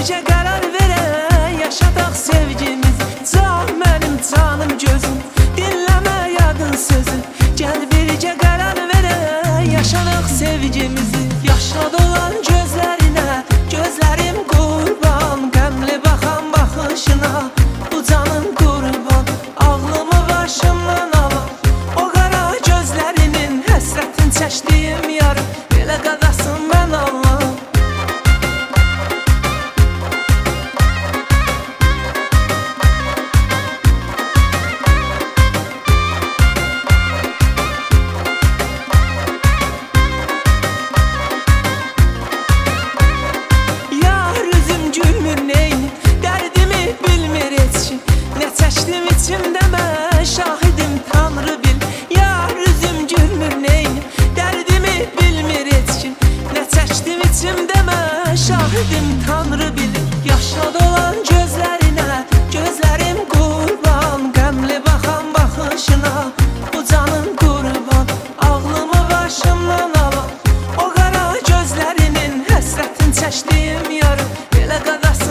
bircə qərar verək, yaşadaq sevgimizi. Can mənim canım gözüm, dinləmə yadın sözü. Gəl bircə qərar verək, yaşadaq sevgimizi. Yaşad olan gözlərinə, gözlərim qurban, qəmli baxan baxışına, bu canım qurban. Ağlımı başımdan alan o qara gözlərinin, həsrətin çəkdiyim yarım, belə qadasın mən Allah. Çəkdim içimdə mən, şahidim Tanrı bil. Yar üzüm gülmür neynim, dərdimi bilmir heç kim. Nə çəkdim içimdə mən, şahidim Tanrı bilir. Yaşad olan gözlərinə, gözlərim qurban, qəmli baxan baxışına, bu canım qurban. Ağlımı başımdan alan o qara gözlərinin, həsrətin çəkdiyim yarım, belə qadası